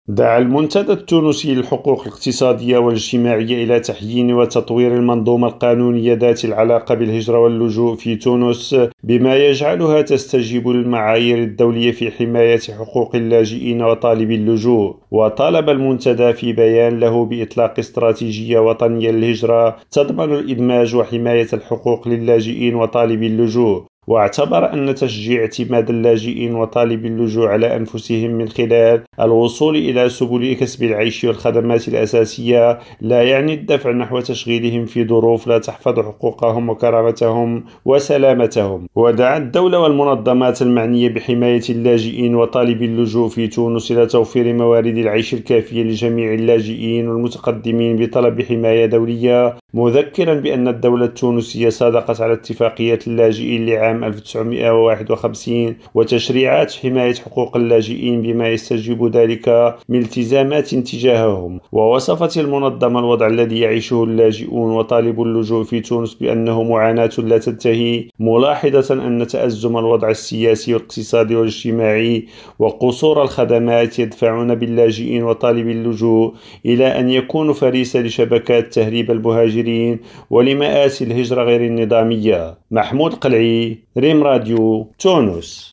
دعا المنتدى التونسي للحقوق الاقتصادية والاجتماعية إلى تحيين وتطوير المنظومة القانونية ذات العلاقة بالهجرة واللجوء في تونس، بما يجعلها تستجيب للمعايير الدولية في حماية حقوق اللاجئين وطالبي اللجوء. وطالب المنتدى في بيان له بإطلاق استراتيجية وطنية للهجرة تضمن الإدماج وحماية الحقوق للاجئين وطالبي اللجوء، واعتبر أن تشجيع اعتماد اللاجئين وطالبي اللجوء على أنفسهم من خلال الوصول إلى سبل كسب العيش والخدمات الأساسية لا يعني الدفع نحو تشغيلهم في ظروف لا تحفظ حقوقهم وكرامتهم وسلامتهم. ودعا الدولة والمنظمات المعنية بحماية اللاجئين وطالبي اللجوء في تونس إلى توفير موارد العيش الكافية لجميع اللاجئين والمتقدمين بطلب حماية دولية، مذكرا بأن الدولة التونسية صادقت على اتفاقية اللاجئين لعام 1951 وتشريعات حماية حقوق اللاجئين بما يستجيب ذلك من التزامات تجاههم. ووصفت المنظمة الوضع الذي يعيشه اللاجئون وطالبو اللجوء في تونس بأنه معاناة لا تنتهي، ملاحظة أن تأزم الوضع السياسي والاقتصادي والاجتماعي وقصور الخدمات يدفعون باللاجئين وطالبي اللجوء إلى أن يكونوا فريسة لشبكات تهريب المهاجرين ولمآسي الهجرة غير النظامية. محمود قلعي، ريم راديو، تونس.